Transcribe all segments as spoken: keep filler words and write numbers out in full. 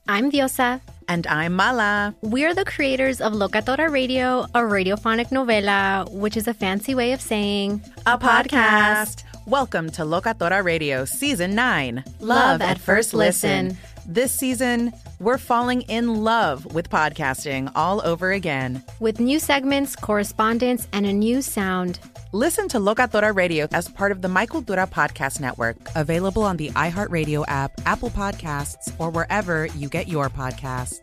I'm Diosa. And I'm Mala. We're the creators of Locatora Radio, a radiophonic novela, which is a fancy way of saying a, a podcast. podcast. Welcome to Locatora Radio Season nine. Love, love at, at First listen. listen. This season, we're falling in love with podcasting all over again. With new segments, correspondence, and a new sound. Listen to Locatora Radio as part of the My Cultura Podcast Network. Available on the iHeartRadio app, Apple Podcasts, or wherever you get your podcasts.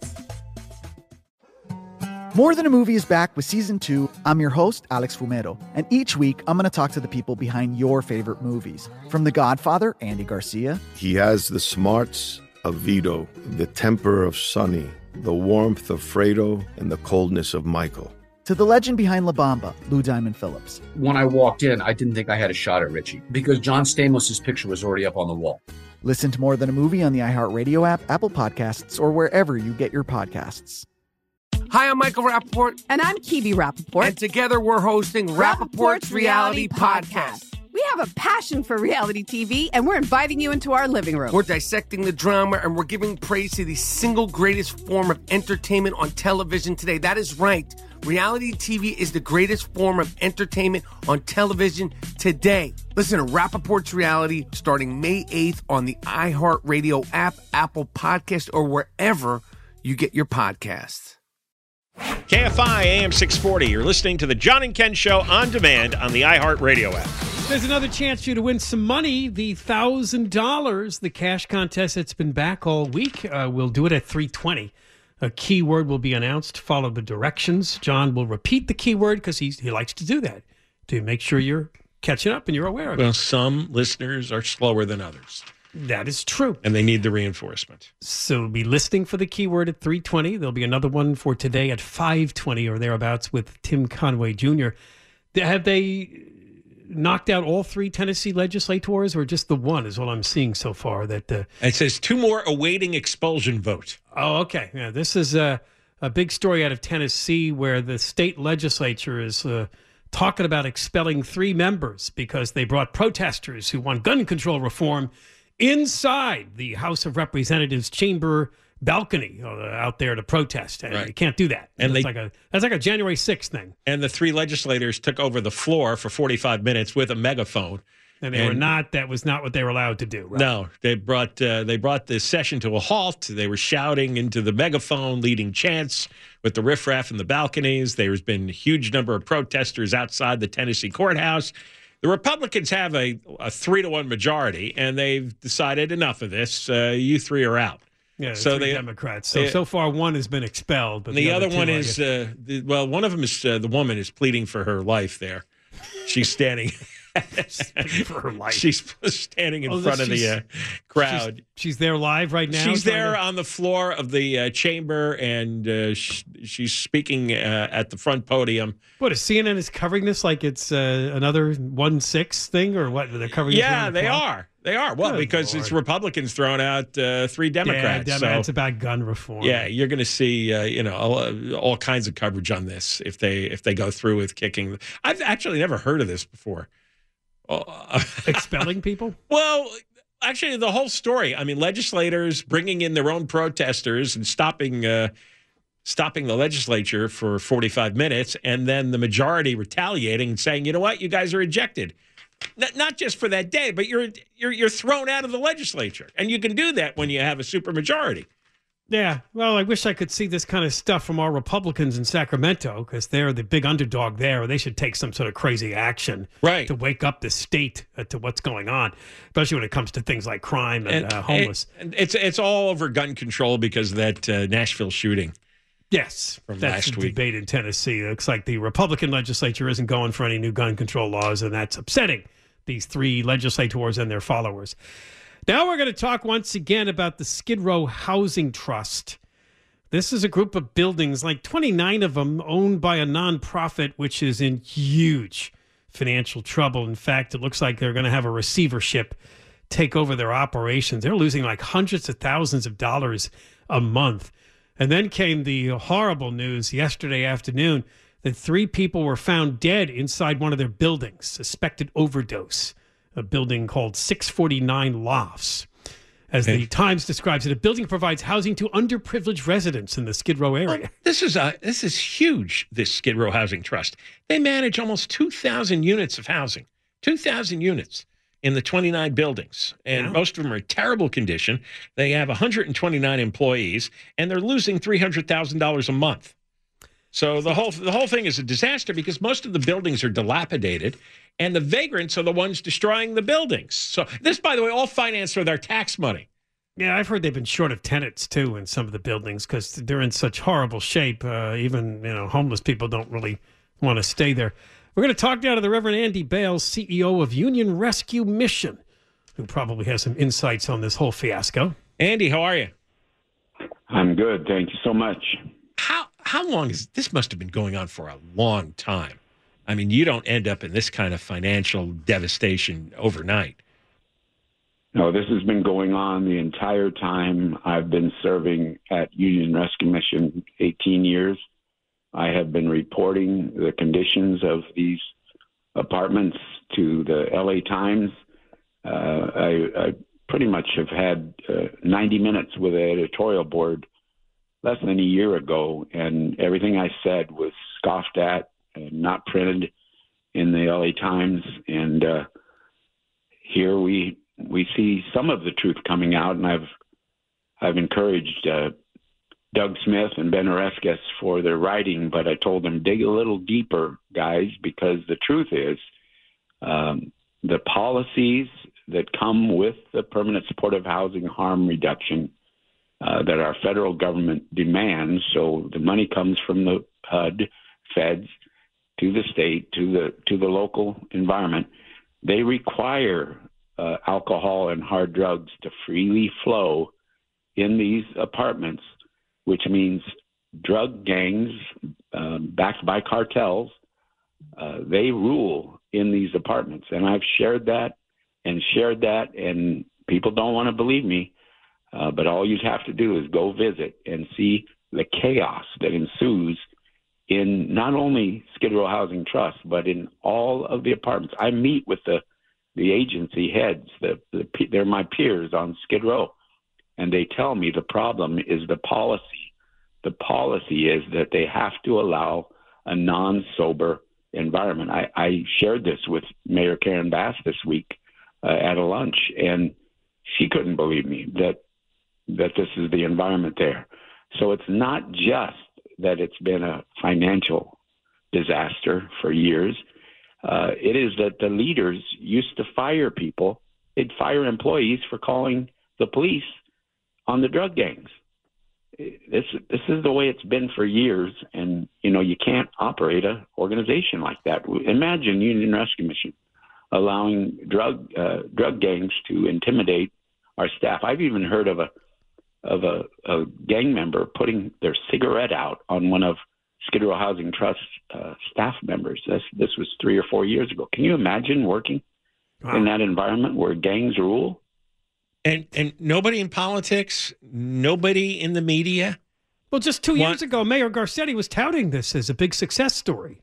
More Than a Movie is back with Season two. I'm your host, Alex Fumero. And each week, I'm going to talk to the people behind your favorite movies. From The Godfather, Andy Garcia. He has the smarts of Vito, the temper of Sonny, the warmth of Fredo, and the coldness of Michael. To the legend behind La Bamba, Lou Diamond Phillips. When I walked in, I didn't think I had a shot at Richie because John Stamos' picture was already up on the wall. Listen to More Than a Movie on the iHeartRadio app, Apple Podcasts, or wherever you get your podcasts. Hi, I'm Michael Rappaport. And I'm Kibi Rappaport. And together we're hosting Rappaport's Reality Podcast. We have a passion for reality T V, and we're inviting you into our living room. We're dissecting the drama, and we're giving praise to the single greatest form of entertainment on television today. That is right. Reality T V is the greatest form of entertainment on television today. Listen to Rappaport's Reality starting May eighth on the iHeartRadio app, Apple Podcast, or wherever you get your podcasts. K F I A M six forty. You're listening to the John and Ken Show on demand on the iHeartRadio app. There's another chance for you to win some money, the one thousand dollars, the cash contest that's been back all week. Uh, we'll do it at three twenty. A keyword will be announced. Follow the directions. John will repeat the keyword because he likes to do that to make sure you're catching up and you're aware of it. Well, some listeners are slower than others. That is true. And they need the reinforcement. So we'll be listening for the keyword at three twenty. There'll be another one for today at five twenty or thereabouts with Tim Conway Junior Have they knocked out all three Tennessee legislators, or just the one is all I'm seeing so far? That uh, It says two more awaiting expulsion vote. Oh, okay. Yeah, this is a, a big story out of Tennessee where the state legislature is uh, talking about expelling three members because they brought protesters who want gun control reform inside the House of Representatives chamber balcony uh, out there to protest, and right. You can't do that. And that's they, like a that's like a January sixth thing. And the three legislators took over the floor for forty-five minutes with a megaphone. And they and, were not. That was not what they were allowed to do. Right? No, they brought uh, they brought the session to a halt. They were shouting into the megaphone, leading chants with the riffraff in the balconies. There's been a huge number of protesters outside the Tennessee courthouse. The Republicans have a, a three to one majority, and they've decided enough of this. Uh, you three are out. Yeah, so three they, Democrats. So they, so far, one has been expelled, but the, the other, other one two, is uh, the, well, one of them is uh, the woman is pleading for her life. There, she's standing. for her life. She's standing in oh, front of the uh, crowd. She's, she's there live right now? She's there to... on the floor of the uh, chamber, and uh, sh- she's speaking uh, at the front podium. What, is C N N is covering this like it's uh, another one six thing, or what? They're covering this Yeah, they clock? are. They are. Well, Good because Lord. It's Republicans throwing out uh, three Democrats. Yeah, Democrats so, about gun reform. Yeah, you're going to see, uh, you know, all, all kinds of coverage on this if they if they go through with kicking. I've actually never heard of this before. Uh, Expelling people? Well, actually, the whole story. I mean, legislators bringing in their own protesters and stopping uh, stopping the legislature for forty-five minutes, and then the majority retaliating and saying, you know what, you guys are ejected. Not, not just for that day, but you're you're you're thrown out of the legislature. And you can do that when you have a supermajority. Yeah, well, I wish I could see this kind of stuff from our Republicans in Sacramento because they're the big underdog there. They should take some sort of crazy action right. to wake up the state uh, to what's going on, especially when it comes to things like crime and, and uh, homeless. It, it's it's all over gun control because of that uh, Nashville shooting. Yes, from that's last the week. Debate in Tennessee. It looks like the Republican legislature isn't going for any new gun control laws, and that's upsetting these three legislators and their followers. Now we're going to talk once again about the Skid Row Housing Trust. This is a group of buildings, like twenty-nine of them, owned by a nonprofit, which is in huge financial trouble. In fact, it looks like they're going to have a receivership take over their operations. They're losing like hundreds of thousands of dollars a month. And then came the horrible news yesterday afternoon that three people were found dead inside one of their buildings, suspected overdose. A building called six forty-nine Lofts. As the Times describes it, a building provides housing to underprivileged residents in the Skid Row area. Well, this is a, this is huge, this Skid Row Housing Trust. They manage almost two thousand units of housing, two thousand units in the twenty-nine buildings. And yeah. most of them are in terrible condition. They have one hundred twenty-nine employees, and they're losing three hundred thousand dollars a month. So the whole the whole thing is a disaster because most of the buildings are dilapidated, and the vagrants are the ones destroying the buildings. So this, by the way, all financed with our tax money. Yeah, I've heard they've been short of tenants, too, in some of the buildings because they're in such horrible shape. Uh, even, you know, homeless people don't really want to stay there. We're going to talk now to the Reverend Andy Bales, C E O of Union Rescue Mission, who probably has some insights on this whole fiasco. Andy, how are you? I'm good. Thank you so much. How how long is this? Must have been going on for a long time. I mean, you don't end up in this kind of financial devastation overnight. No, this has been going on the entire time I've been serving at Union Rescue Mission, eighteen years. I have been reporting the conditions of these apartments to the L A Times. Uh, I, I pretty much have had uh, ninety minutes with the editorial board less than a year ago, and everything I said was scoffed at and not printed in the L A Times. And uh, here we we see some of the truth coming out, and I've I've encouraged uh, Doug Smith and Ben Oreskes for their writing, but I told them, dig a little deeper, guys, because the truth is um, the policies that come with the permanent supportive housing harm reduction uh, that our federal government demands, so the money comes from the H U D, feds, to the state, to the to the local environment, they require uh, alcohol and hard drugs to freely flow in these apartments, which means drug gangs um, backed by cartels, uh, they rule in these apartments. And I've shared that and shared that, and people don't want to believe me, uh, but all you have to do is go visit and see the chaos that ensues in not only Skid Row Housing Trust, but in all of the apartments. I meet with the, the agency heads, the, the, they're my peers on Skid Row, and they tell me the problem is the policy. The policy is that they have to allow a non-sober environment. I, I shared this with Mayor Karen Bass this week uh, at a lunch, and she couldn't believe me that that this is the environment there. So it's not just that it's been a financial disaster for years. Uh, it is that the leaders used to fire people. They'd fire employees for calling the police on the drug gangs. This this is the way it's been for years, and you know you can't operate an organization like that. Imagine Union Rescue Mission allowing drug uh, drug gangs to intimidate our staff. I've even heard of a of a, a gang member putting their cigarette out on one of Skid Row Housing Trust uh, staff members. This this was three or four years ago. Can you imagine working wow. in that environment where gangs rule? And and nobody in politics, nobody in the media. Well, just two want- years ago, Mayor Garcetti was touting this as a big success story.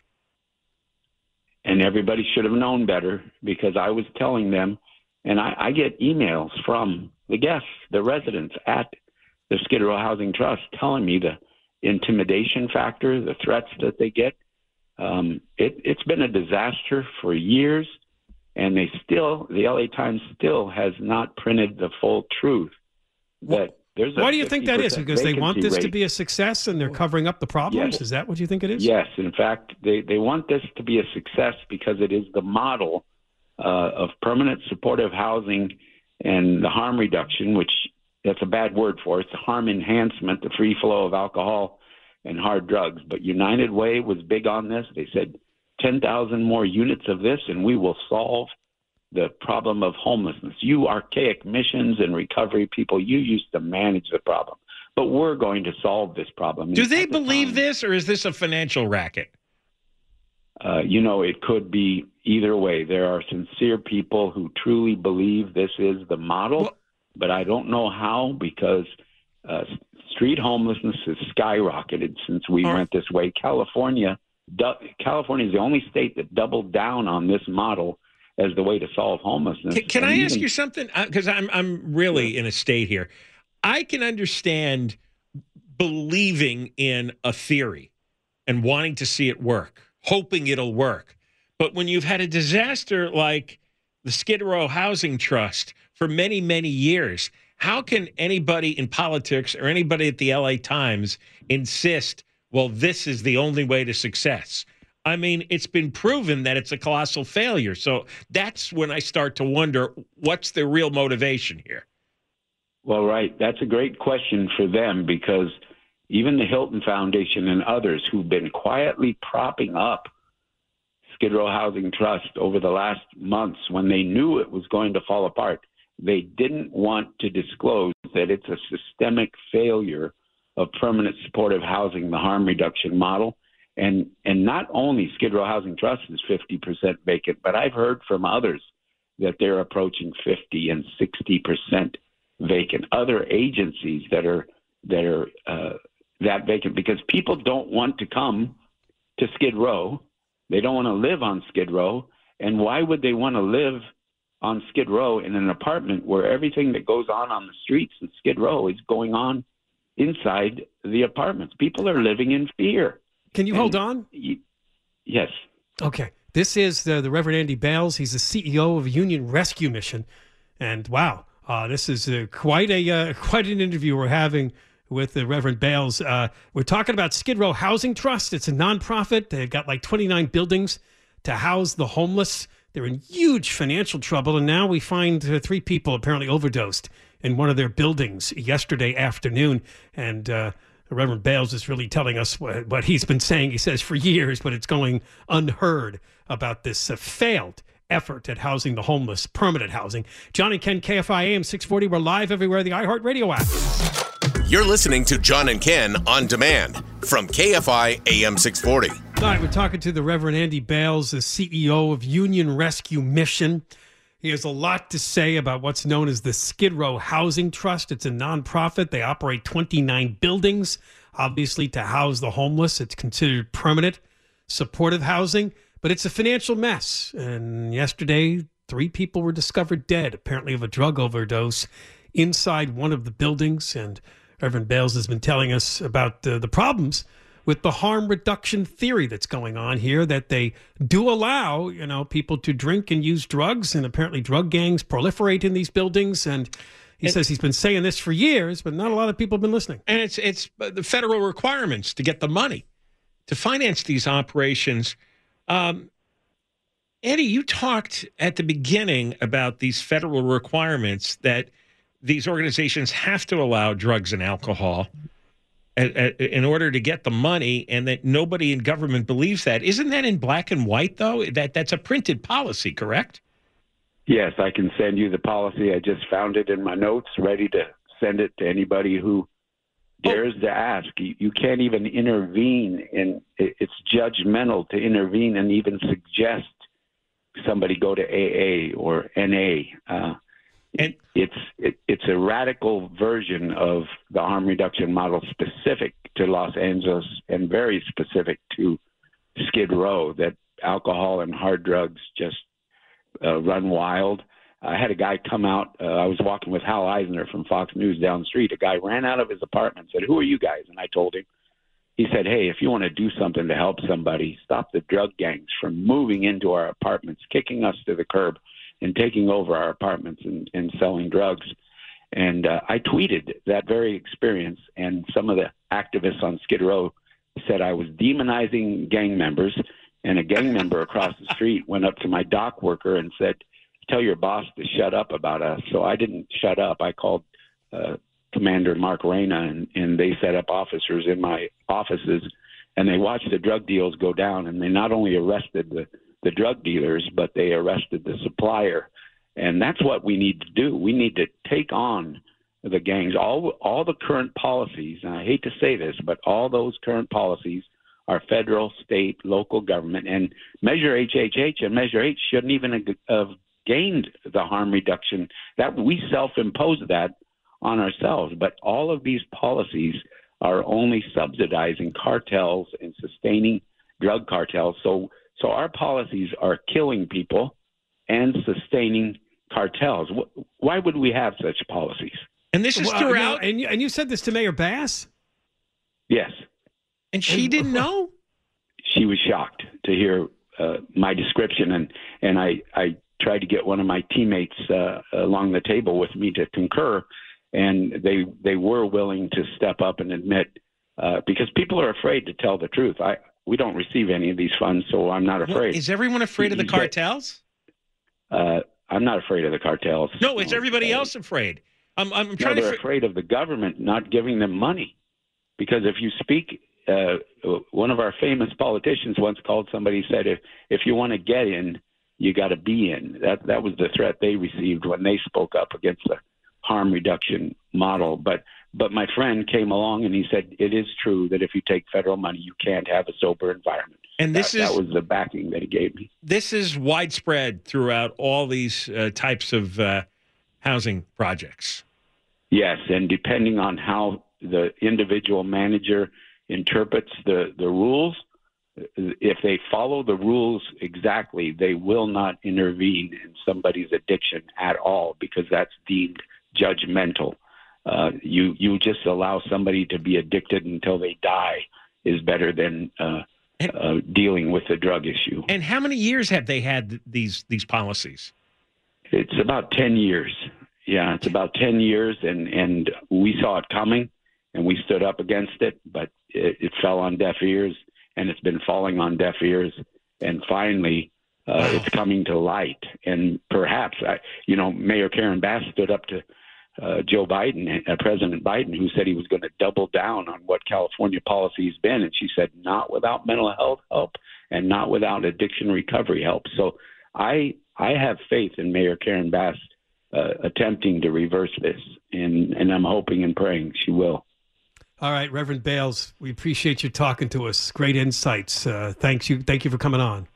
And everybody should have known better, because I was telling them, and I, I get emails from the guests, the residents at the Skid Row Housing Trust telling me the intimidation factor, the threats that they get. Um, it, it's been a disaster for years. And they still, the L A Times still has not printed the full truth. That there's a Why do you think that is? Because they want this rate. to be a success and they're covering up the problems? Yes. Is that what you think it is? Yes. In fact, they, they want this to be a success because it is the model uh, of permanent supportive housing and the harm reduction, which that's a bad word for it. It's the harm enhancement, the free flow of alcohol and hard drugs. But United Way was big on this. They said, ten thousand more units of this, and we will solve the problem of homelessness. You archaic missions and recovery people, you used to manage the problem, but we're going to solve this problem. Do they believe this, or is this a financial racket? Uh, you know, it could be either way. There are sincere people who truly believe this is the model, well, but I don't know how, because uh, street homelessness has skyrocketed since we went this way. California California is the only state that doubled down on this model as the way to solve homelessness. Can, can And I even, ask you something? Because I'm I'm really in a state here. I can understand believing in a theory and wanting to see it work, hoping it'll work. But when you've had a disaster like the Skid Row Housing Trust for many, many years, how can anybody in politics or anybody at the L A Times insist, well, this is the only way to success? I mean, it's been proven that it's a colossal failure. So that's when I start to wonder, what's the real motivation here? Well, right. That's a great question for them, because even the Hilton Foundation and others who've been quietly propping up Skid Row Housing Trust over the last months, when they knew it was going to fall apart, they didn't want to disclose that it's a systemic failure of permanent supportive housing, the harm reduction model. And and not only Skid Row Housing Trust is fifty percent vacant, but I've heard from others that they're approaching fifty and sixty percent vacant. Other agencies that are that are uh, that vacant, because people don't want to come to Skid Row. They don't want to live on Skid Row. And why would they want to live on Skid Row in an apartment where everything that goes on on the streets in Skid Row is going on inside the apartments? People are living in fear. Can you and, hold on? Y- yes. Okay. This is the, the Reverend Andy Bales. He's the C E O of Union Rescue Mission. And wow, uh, this is uh, quite a uh, quite an interview we're having with the Reverend Bales. Uh, we're talking about Skid Row Housing Trust. It's a nonprofit. They've got like twenty-nine buildings to house the homeless. They're in huge financial trouble. And now we find uh, three people apparently overdosed in one of their buildings yesterday afternoon. And uh, Reverend Bales is really telling us what, what he's been saying, he says, for years, but it's going unheard about this uh, failed effort at housing the homeless, permanent housing. John and Ken, K F I A M six forty. We're live everywhere, the iHeartRadio app. You're listening to John and Ken on demand from K F I A M six forty. All right, we're talking to the Reverend Andy Bales, the C E O of Union Rescue Mission. He has a lot to say about what's known as the Skid Row Housing Trust. It's a nonprofit. They operate twenty-nine buildings, obviously, to house the homeless. It's considered permanent supportive housing, but it's a financial mess. And yesterday, three people were discovered dead, apparently of a drug overdose, inside one of the buildings. And Reverend Bales has been telling us about uh, the problems with the harm reduction theory that's going on here, that they do allow, you know, people to drink and use drugs, and apparently drug gangs proliferate in these buildings. And he and, says he's been saying this for years, but not a lot of people have been listening. And it's it's the federal requirements to get the money to finance these operations. Um, Eddie, you talked at the beginning about these federal requirements that these organizations have to allow drugs and alcohol in order to get the money, and that nobody in government believes that. Isn't that in black and white, though? That that's a printed policy, correct? Yes, I can send you the policy. I just found it in my notes, ready to send it to anybody who dares oh. to ask. You, you can't even intervene, and it's judgmental to intervene and even suggest somebody go to A A or N A. Uh, And it's it, it's a radical version of the harm reduction model, specific to Los Angeles and very specific to Skid Row, that alcohol and hard drugs just uh, run wild. I had a guy come out. Uh, I was walking with Hal Eisner from Fox News down the street. A guy ran out of his apartment and said, "Who are you guys?" And I told him. He said, "Hey, if you want to do something to help somebody, stop the drug gangs from moving into our apartments, kicking us to the curb, and taking over our apartments and, and selling drugs." And uh, I tweeted that very experience, and some of the activists on Skid Row said I was demonizing gang members, and a gang member across the street went up to my dock worker and said, "Tell your boss to shut up about us." So I didn't shut up. I called uh, Commander Mark Reyna, and, and they set up officers in my offices, and they watched the drug deals go down, and they not only arrested the the drug dealers, but they arrested the supplier. And that's what we need to do. We need to take on the gangs. All all the current policies, and I hate to say this, but all those current policies are federal, state, local government. And Measure H H H and Measure H shouldn't even have gained the harm reduction. That we self-impose that on ourselves. But all of these policies are only subsidizing cartels and sustaining drug cartels. So So our policies are killing people and sustaining cartels. Why would we have such policies? And this is well, throughout. No, and, you, and you said this to Mayor Bass? Yes. And she didn't know? She was shocked to hear uh, my description, and, and I, I tried to get one of my teammates uh, along the table with me to concur, and they they were willing to step up and admit, uh, because people are afraid to tell the truth. I We don't receive any of these funds, so I'm not afraid. Well, is everyone afraid of the cartels? Uh, I'm not afraid of the cartels. No, is everybody uh, else afraid? I'm, I'm no, trying they're to. afraid of the government not giving them money, because if you speak, uh, one of our famous politicians once called somebody, said, if if you want to get in, you got to be in. That that was the threat they received when they spoke up against the harm reduction model. But but my friend came along and he said, it is true that if you take federal money, you can't have a sober environment. And this that, is that was the backing that he gave me. This is widespread throughout all these uh, types of uh, housing projects. Yes, and depending on how the individual manager interprets the, the rules, if they follow the rules exactly, they will not intervene in somebody's addiction at all, because that's deemed judgmental. Uh, you you just allow somebody to be addicted until they die is better than uh, uh, dealing with the drug issue. And how many years have they had th- these these policies? It's about ten years. Yeah, it's about ten years, and, and we saw it coming, and we stood up against it, but it, it fell on deaf ears, and it's been falling on deaf ears, and finally uh, wow. it's coming to light. And perhaps, I, you know, Mayor Karen Bass stood up to uh, Joe Biden, uh, President Biden, who said he was going to double down on what California policy has been, and she said, not without mental health help and not without addiction recovery help. So I I have faith in Mayor Karen Bass Uh, attempting to reverse this, and, and I'm hoping and praying she will. All right, Reverend Bales, we appreciate you talking to us. Great insights. Uh, thanks you. Thank you for coming on.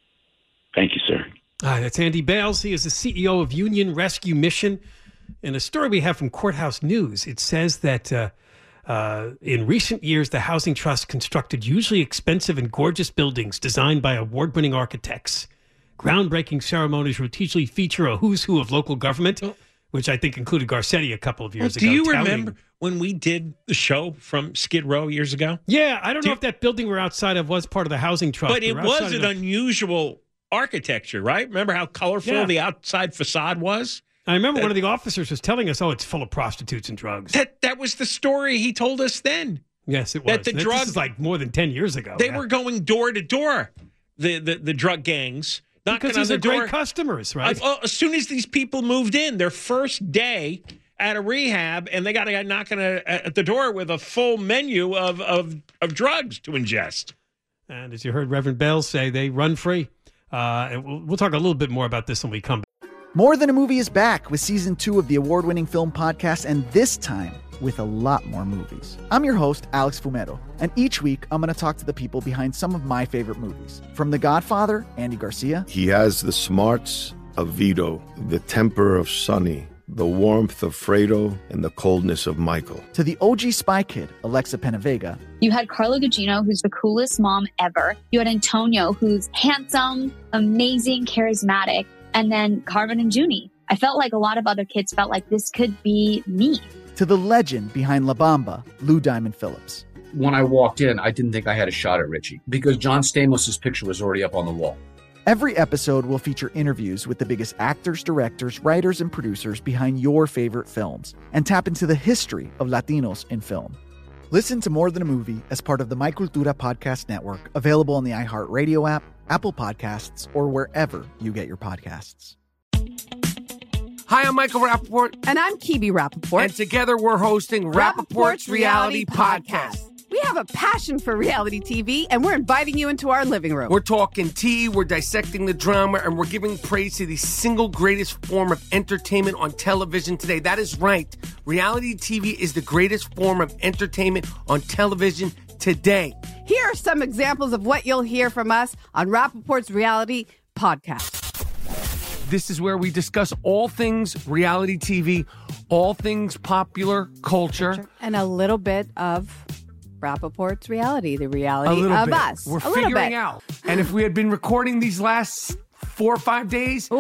Thank you, sir. All right, that's Andy Bales. He is the C E O of Union Rescue Mission. In a story we have from Courthouse News, it says that uh, uh, in recent years, the Housing Trust constructed usually expensive and gorgeous buildings designed by award-winning architects. Groundbreaking ceremonies routinely feature a who's who of local government, which I think included Garcetti a couple of years well, do ago. Do you touting. remember when we did the show from Skid Row years ago? Yeah, I don't do know you, if that building we're outside of was part of the Housing Trust. But it was an of, unusual architecture, right? Remember how colorful yeah. the outside facade was? I remember that, one of the officers was telling us, oh, it's full of prostitutes and drugs. That that was the story he told us then. Yes, it was. That the this drug, is like more than ten years ago. They yeah. were going door to door, the, the, the drug gangs. Because these are are great customers, right? I, as soon as these people moved in, their first day at a rehab, and they got a guy knocking a, at the door with a full menu of, of, of drugs to ingest. And as you heard Reverend Bales say, they run free. Uh, and we'll, we'll talk a little bit more about this when we come back. More Than a Movie is back with season two of the award-winning film podcast, and this time with a lot more movies. I'm your host, Alex Fumero, and each week I'm going to talk to the people behind some of my favorite movies. From The Godfather, Andy Garcia. He has the smarts of Vito, the temper of Sonny, the warmth of Fredo, and the coldness of Michael. To the O G Spy Kid, Alexa Penavega. You had Carla Gugino, who's the coolest mom ever. You had Antonio, who's handsome, amazing, charismatic. And then Carmen and Junie. I felt like a lot of other kids felt like this could be me. To the legend behind La Bamba, Lou Diamond Phillips. When I walked in, I didn't think I had a shot at Richie because John Stamos' picture was already up on the wall. Every episode will feature interviews with the biggest actors, directors, writers, and producers behind your favorite films and tap into the history of Latinos in film. Listen to More Than a Movie as part of the My Cultura Podcast Network, available on the iHeartRadio app, Apple Podcasts, or wherever you get your podcasts. Hi, I'm Michael Rappaport. And I'm Kibi Rappaport. And together we're hosting Rappaport's, Rappaport's Reality, Reality Podcast. Podcast. We have a passion for reality T V, and we're inviting you into our living room. We're talking tea, we're dissecting the drama, and we're giving praise to the single greatest form of entertainment on television today. That is right. Reality T V is the greatest form of entertainment on television today. Here are some examples of what you'll hear from us on Rappaport's Reality Podcast. This is where we discuss all things reality T V, all things popular culture. And a little bit of Rappaport's reality, the reality of bit. us. We're a figuring out. And if we had been recording these last four or five days, Ooh.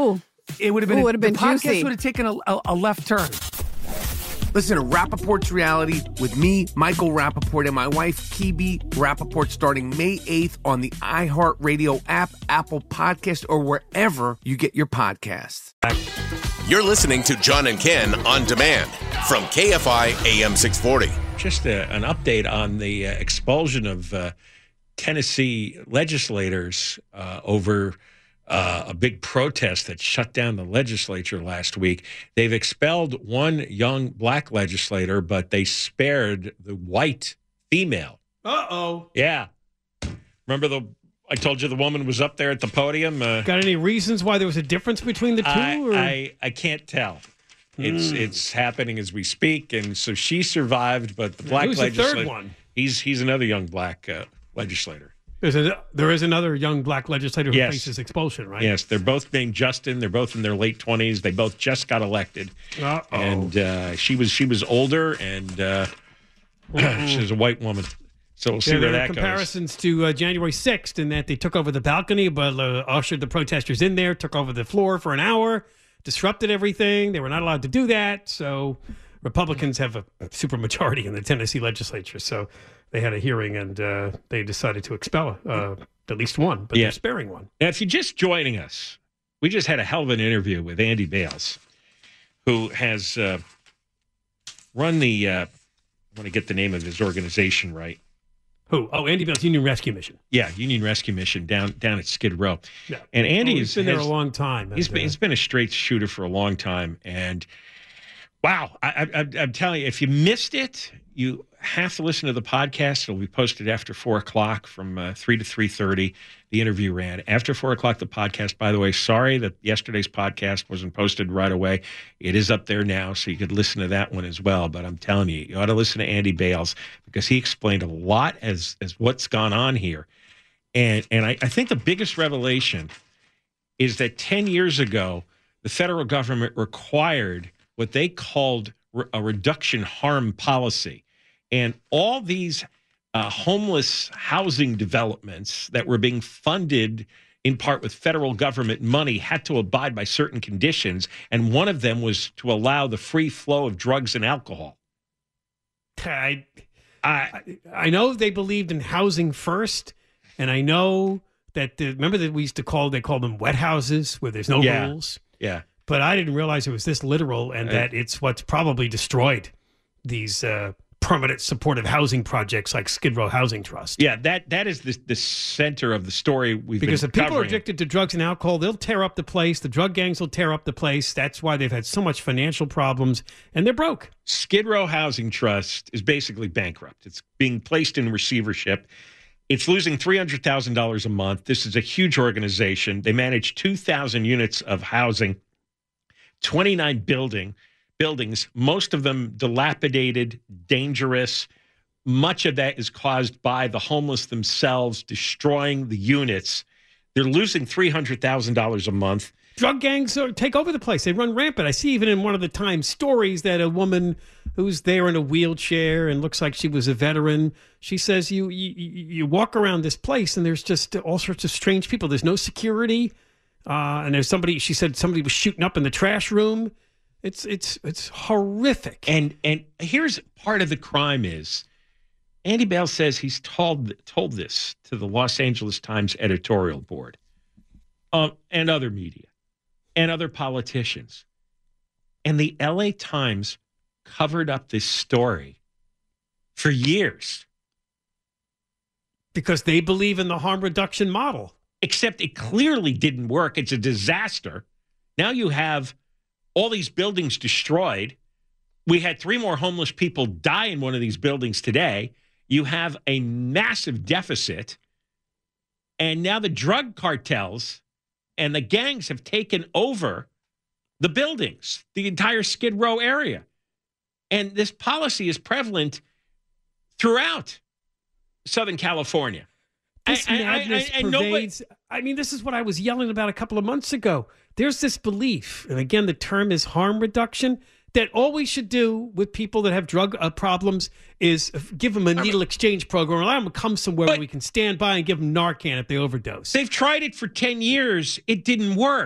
it would have been, Ooh, a, would've been the podcast juicy. would have taken a, a, a left turn. Listen to Rappaport's Reality with me, Michael Rappaport, and my wife, Kibi Rappaport, starting May eighth on the iHeartRadio app, Apple Podcast, or wherever you get your podcasts. You're listening to John and Ken on demand from K F I A M six forty. Just a, an update on the uh, expulsion of uh, Tennessee legislators uh, over uh, a big protest that shut down the legislature last week. They've expelled one young black legislator, but they spared the white female. Uh-oh. Yeah. Remember the I told you the woman was up there at the podium? Uh, Got any reasons why there was a difference between the two? I, or? I, I can't tell. It's Mm. it's happening as we speak, and so she survived, but the black Who's the legislator. third one? He's he's another young black uh, legislator. There's a, there is another young black legislator who Yes. faces expulsion, right? Yes, they're both named Justin. They're both in their late twenties. They both just got elected, Uh-oh. and uh, she was she was older, and uh, she's a white woman. So we'll see Yeah, where there are that goes. comparisons to uh, January sixth in that they took over the balcony, but uh, ushered the protesters in there, took over the floor for an hour, disrupted everything. They were not allowed to do that. So Republicans have a supermajority in the Tennessee legislature. So they had a hearing and uh, they decided to expel uh, at least one, but Yeah. they're sparing one. Now, if you're just joining us, we just had a hell of an interview with Andy Bales, who has uh, run the, uh, I want to get the name of his organization right. Who? Oh, Andy Bales, Union Rescue Mission. Yeah, Union Rescue Mission down down at Skid Row. Yeah. And Andy Oh, has he's been there has- a long time. He's and, been, uh, he's been a straight shooter for a long time, and wow, I, I, I'm telling you, if you missed it, you have to listen to the podcast. It'll be posted after four o'clock from uh, three to three thirty. The interview ran after four o'clock. The podcast, by the way, sorry that yesterday's podcast wasn't posted right away. It is up there now, so you could listen to that one as well. But I'm telling you, you ought to listen to Andy Bales because he explained a lot as as what's gone on here, and and I, I think the biggest revelation is that ten years ago, the federal government required what they called re- a reduction harm policy. And all these uh, homeless housing developments that were being funded in part with federal government money had to abide by certain conditions. And one of them was to allow the free flow of drugs and alcohol. I, I, I know they believed in housing first, and I know that the, remember that we used to call they called them wet houses where there's no Yeah. rules. Yeah. But I didn't realize it was this literal, and Uh, that it's what's probably destroyed these uh, permanent supportive housing projects like Skid Row Housing Trust. Yeah, that that is the, the center of the story we've Because been if people are covering. addicted to drugs and alcohol, they'll tear up the place. The drug gangs will tear up the place. That's why they've had so much financial problems, and they're broke. Skid Row Housing Trust is basically bankrupt. It's being placed in receivership. It's losing three hundred thousand dollars a month. This is a huge organization. They manage two thousand units of housing, twenty-nine building buildings, most of them dilapidated, dangerous. Much of that is caused by the homeless themselves destroying the units. They're losing three hundred thousand dollars a month. Drug gangs are, take over the place. They run rampant. I see even in one of the Times stories that a woman who's there in a wheelchair and looks like she was a veteran, she says you you, you walk around this place and there's just all sorts of strange people. There's no security. Uh, and there's somebody, she said somebody was shooting up in the trash room. It's it's it's horrific. And and here's part of the crime is Andy Bales says he's told told this to the Los Angeles Times editorial board um, and other media and other politicians. And the L A Times covered up this story for years. Because they believe in the harm reduction model. Except it clearly didn't work. It's a disaster. Now you have all these buildings destroyed. We had three more homeless people die in one of these buildings today. You have a massive deficit. And now the drug cartels and the gangs have taken over the buildings, the entire Skid Row area. And this policy is prevalent throughout Southern California. This I- I- madness I- I- I know, but- pervades. I mean, this is what I was yelling about a couple of months ago. There's this belief, and again, the term is harm reduction, that all we should do with people that have drug uh, problems is give them a needle exchange program, allow them to come somewhere where we can stand by and give them Narcan if they overdose. They've tried it for ten years. It didn't work.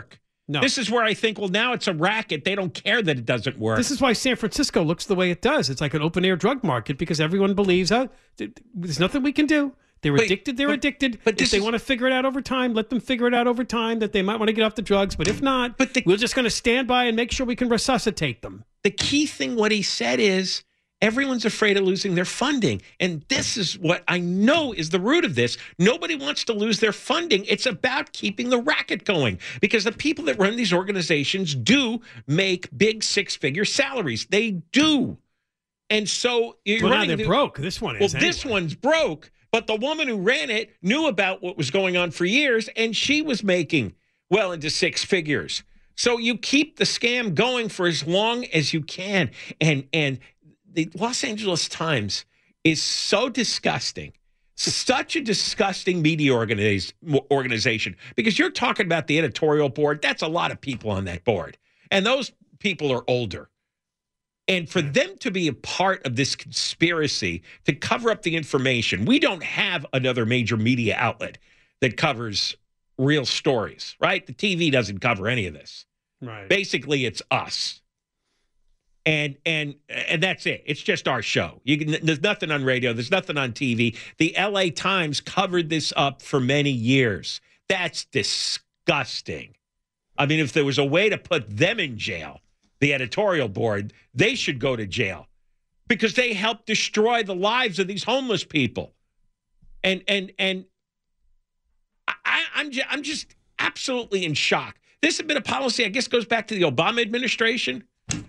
No. This is where I think, well, now it's a racket. They don't care that it doesn't work. This is why San Francisco looks the way it does. It's like an open-air drug market because everyone believes, oh, there's nothing we can do. They're Wait, addicted. They're but, addicted. But if they is, want to figure it out over time, let them figure it out over time that they might want to get off the drugs. But if not, but the, we're just going to stand by and make sure we can resuscitate them. The key thing, what he said is, everyone's afraid of losing their funding. And this is what I know is the root of this. Nobody wants to lose their funding. It's about keeping the racket going because the people that run these organizations do make big six-figure salaries. They do. And so you're well, now running they're the, broke. This one is. Well, anyway. this one's broke, but the woman who ran it knew about what was going on for years, and she was making well into six figures. So you keep the scam going for as long as you can. And and the Los Angeles Times is so disgusting, such a disgusting media organiz- organization, because you're talking about the editorial board. That's a lot of people on that board, and those people are older. And for them to be a part of this conspiracy to cover up the information, we don't have another major media outlet that covers real stories, right? The T V doesn't cover any of this. Right. Basically, it's us. And and and that's it. It's just our show. You can, there's nothing on radio. There's nothing on T V. The L A Times covered this up for many years. That's disgusting. I mean, if there was a way to put them in jail, the editorial board, they should go to jail because they helped destroy the lives of these homeless people. And and and I, I'm just, I'm just absolutely in shock. This has been a policy, I guess, goes back to the Obama administration.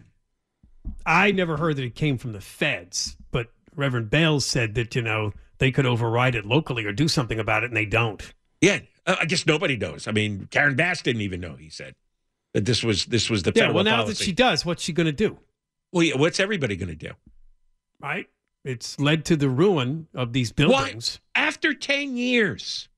I never heard that it came from the feds, but Reverend Bales said that, you know, they could override it locally or do something about it, and they don't. Yeah, I guess nobody knows. I mean, Karen Bass didn't even know, he said, that this was this was the yeah, federal well, now policy. that she does, what's she going to do? Well, yeah, what's everybody going to do? Right? It's led to the ruin of these buildings. Why? After ten years,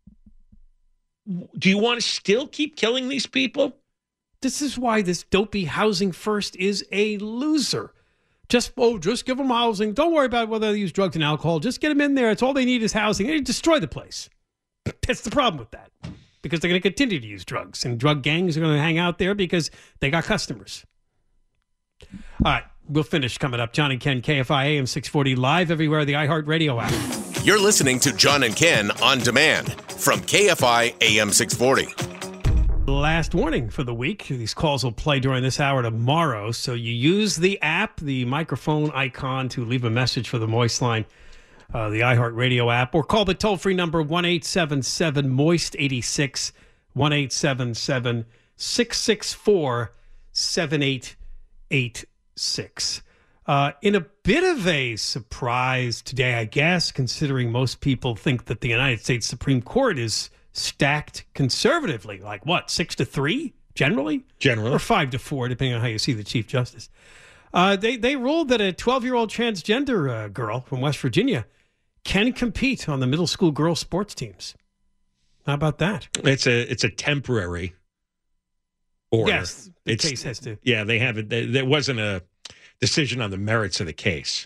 do you want to still keep killing these people? This is why this dopey housing first is a loser. Just, oh, just give them housing. Don't worry about whether they use drugs and alcohol. Just get them in there. It's all they need is housing. They destroy the place. That's the problem with that. Because they're going to continue to use drugs. And drug gangs are going to hang out there because they got customers. All right, we'll finish coming up. John and Ken, K F I A M six forty, live everywhere, the iHeartRadio app. You're listening to John and Ken on demand from K F I A M six forty. Last warning for the week. These calls will play during this hour tomorrow. So you use the app, the microphone icon, to leave a message for the Moist line, uh, the iHeartRadio app, or call the toll-free number one eight seven seven moist eighty-six, one eight seven seven, six six four, seven eight eight six. Uh, in a bit of a surprise today, I guess, considering most people think that the United States Supreme Court is stacked conservatively, like what, six to three generally? Generally. Or five to four, depending on how you see the Chief Justice. Uh, they, they ruled that a twelve-year-old transgender uh, girl from West Virginia can compete on the middle school girls' sports teams. How about that? It's a it's a temporary order. Yes, the it's, case has to. Yeah, they haven't. There wasn't a decision on the merits of the case.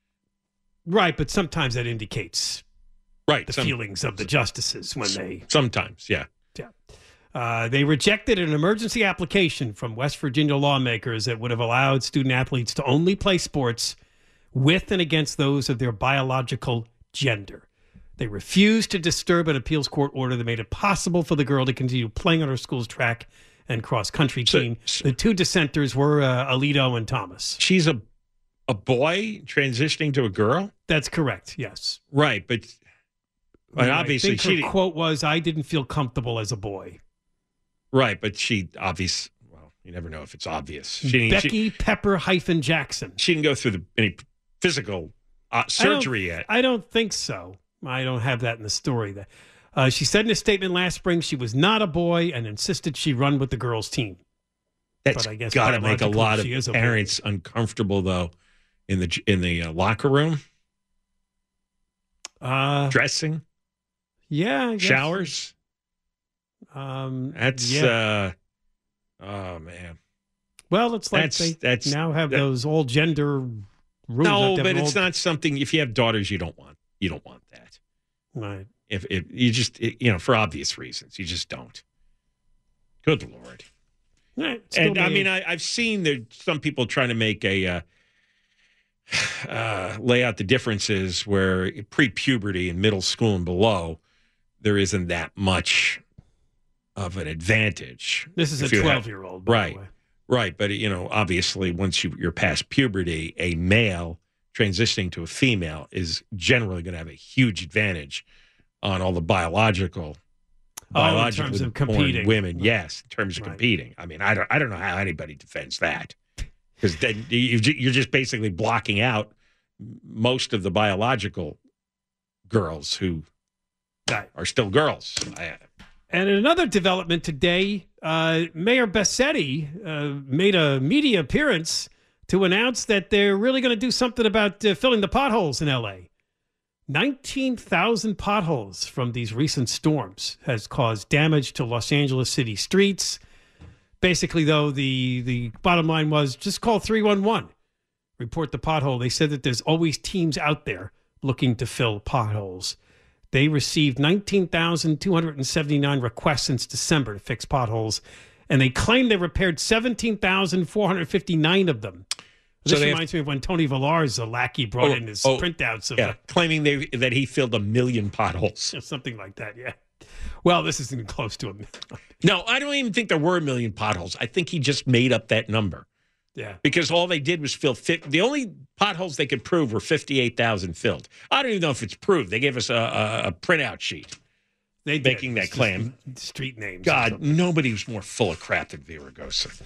Right, but sometimes that indicates right the some, feelings of the justices when they... Sometimes, yeah. Yeah. Uh, they rejected an emergency application from West Virginia lawmakers that would have allowed student athletes to only play sports with and against those of their biological gender. They refused to disturb an appeals court order that made it possible for the girl to continue playing on her school's track and cross-country team. So, the two dissenters were uh, Alito and Thomas. She's a a boy transitioning to a girl? That's correct, yes. Right, but, but And obviously I think she... her quote was, I didn't feel comfortable as a boy. Right, but she obvious. Well, you never know if it's obvious. She, Becky she, Pepper hyphen Jackson. She didn't go through the, any physical uh, surgery I yet. I don't think so. I don't have that in the story. That uh, she said in a statement last spring she was not a boy and insisted she run with the girls' team. That's got to make a lot of parents uncomfortable, though, in the in the uh, locker room, uh, dressing, yeah, showers. Um, that's yeah. uh, oh man. Well, it's like that's, they that's, now have that, those all gender rules. No, but it's old... not something. If you have daughters, you don't want you don't want that. Right. If if you just it, you know for obvious reasons, you just don't. Good Lord. Right, still and I made. mean, I, I've seen there some people trying to make a uh, uh, lay out the differences where pre-puberty in middle school and below, there isn't that much of an advantage. This is if a you have- twelve-year-old, by right? the way. Right, but you know, obviously, once you, you're past puberty, a male transitioning to a female is generally going to have a huge advantage on all the biological, Oh, in biologically terms of born competing. women. Yes, in terms of Right. competing. I mean, I don't, I don't know how anybody defends that, because then you- you're just basically blocking out most of the biological girls who are still girls. I, And in another development today, uh, Mayor Bassetti uh, made a media appearance to announce that they're really going to do something about uh, filling the potholes in L A. nineteen thousand potholes from these recent storms has caused damage to Los Angeles city streets. Basically, though, the, the bottom line was just call three one one. Report the pothole. They said that there's always teams out there looking to fill potholes. They received nineteen thousand two hundred seventy-nine requests since December to fix potholes, and they claim they repaired seventeen thousand four hundred fifty-nine of them. So This they have- reminds me of when Tony Villar's a lackey brought Oh, in his oh, printouts of yeah, the, claiming they, that he filled a million potholes. something like that, yeah. Well, this isn't close to him. No, I don't even think there were a million potholes. I think he just made up that number. Yeah. Because all they did was fill. Fi- the only potholes they could prove were fifty-eight thousand filled. I don't even know if it's proved. They gave us a, a, a printout sheet. They did. making that It's claim. just street names. or God, something. nobody was more full of crap than Villaraigosa.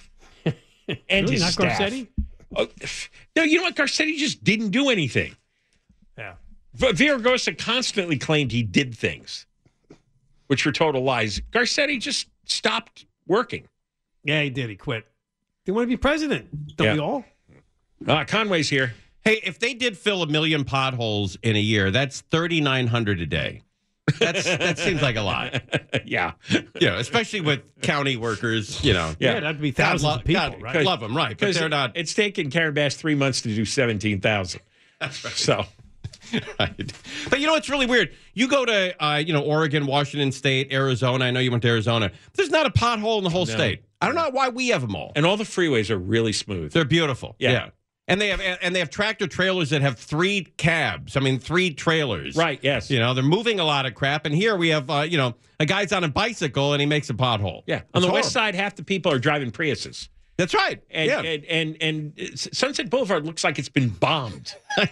And Really? his Not staff. Garcetti? Oh, no, you know what? Garcetti just didn't do anything. Yeah. V- Villaraigosa constantly claimed he did things, which were total lies. Garcetti just stopped working. Yeah, he did. He quit. They want to be president. Don't Yeah. we all? Uh, Conway's here. Hey, if they did fill a million potholes in a year, that's thirty-nine hundred a day. That's that seems like a lot. Yeah. You know, especially with county workers, you know. Yeah, that'd be God thousands lo- of people, God right? love them, right. But Because they're not. It's taken Karen Bass three months to do seventeen thousand. That's right. So. Right. But you know what's really weird? You go to, uh, you know, Oregon, Washington State, Arizona. I know you went to Arizona. There's not a pothole in the whole No. state. I don't know why we have them all. And all the freeways are really smooth. They're beautiful. Yeah. Yeah. And they have and they have tractor trailers that have three cabs. I mean, three trailers. Right, yes. You know, they're moving a lot of crap. And here we have, uh, you know, a guy's on a bicycle and he makes a pothole. Yeah. On It's the horrible. west side, half the people are driving Priuses. That's right. And, yeah. and, and and Sunset Boulevard looks like it's been bombed.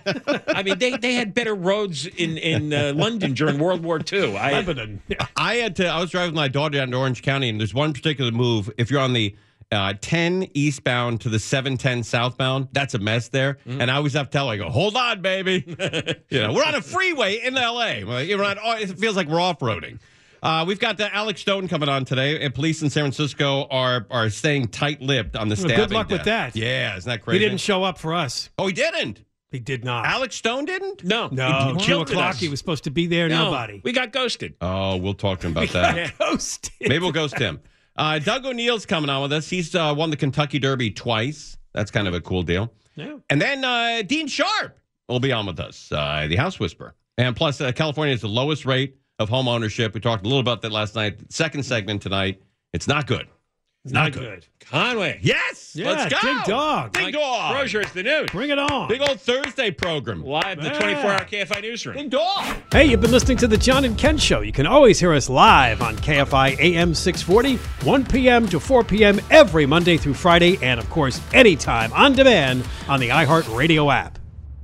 I mean, they, they had better roads in in uh, London during World War Two. I, Lebanon. Yeah. I had to. I was driving my daughter down to Orange County, and there's one particular move. If you're on the uh, ten eastbound to the seven ten southbound, that's a mess there. Mm. And I always have to tell her, I go, hold on, baby. You know, we're on a freeway in L A. We're not, oh, it feels like we're off roading. Uh, we've got uh, Alex Stone coming on today. And police in San Francisco are are staying tight-lipped on the Well, stabbing good luck with death. that. Yeah, isn't that He crazy? didn't show up for us. Oh, he didn't. He did not. Alex Stone didn't. no. No, he, he two killed o'clock. us. He was supposed to be there. No, Nobody. We got ghosted. Oh, we'll talk to him about that. Yeah. Ghosted. Maybe we'll ghost him. Uh, Doug O'Neill's coming on with us. He's uh, won the Kentucky Derby twice. That's kind of a cool deal. Yeah. And then uh, Dean Sharp will be on with us, uh, the House Whisperer. And plus, uh, California has the lowest rate of home ownership. We talked a little about that last night. Second segment tonight. It's not good. It's Not not, good. good. Conway. Yes. Yeah, let's go. Ding dong. Ding Mike dong. Rozier, it's the news. Bring it on. Big old Thursday program. Live the Yeah. twenty-four hour K F I newsroom. Ding dong. Hey, you've been listening to the John and Ken Show. You can always hear us live on K F I A M six forty, one p.m. to four p.m. every Monday through Friday, and of course, anytime on demand on the iHeartRadio app.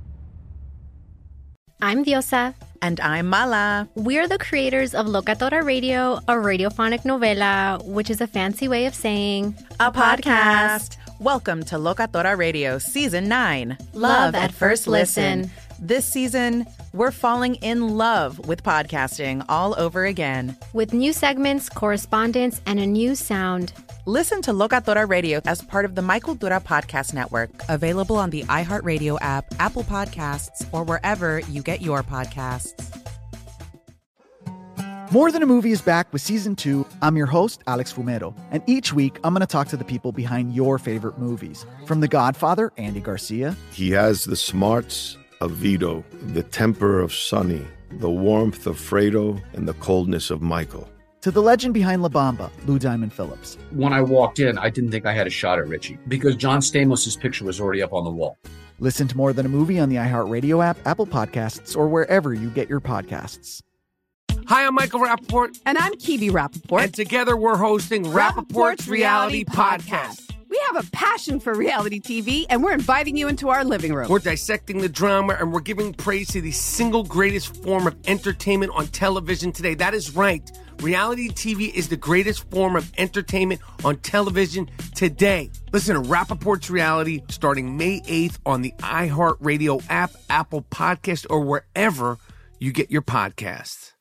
I'm Diosa. And I'm Mala. We're the creators of Locatora Radio, a radiophonic novela, which is a fancy way of saying A podcast. Welcome to Locatora Radio Season nine. Love at First Listen. This season, we're falling in love with podcasting all over again. with new segments, correspondence, and a new sound. Listen to Locatora Radio as part of the Michael Dura Podcast Network, available on the iHeartRadio app, Apple Podcasts, or wherever you get your podcasts. More Than a Movie is back with season two. I'm your host, Alex Fumero, and each week I'm going to talk to the people behind your favorite movies. From The Godfather, Andy Garcia, He has the smarts of Vito, the temper of Sonny, the warmth of Fredo, and the coldness of Michael. To the legend behind La Bamba, Lou Diamond Phillips. When I walked in, I didn't think I had a shot at Richie because John Stamos' picture was already up on the wall. Listen to More Than a Movie on the iHeartRadio app, Apple Podcasts, or wherever you get your podcasts. Hi, I'm Michael Rappaport. And I'm Kibi Rappaport. And together we're hosting Rappaport's Reality Podcast. We have a passion for reality T V, and we're inviting you into our living room. We're dissecting the drama, and we're giving praise to the single greatest form of entertainment on television today. That is right. Reality T V is the greatest form of entertainment on television today. Listen to Rappaport's Reality starting May eighth on the iHeartRadio app, Apple Podcast, or wherever you get your podcasts.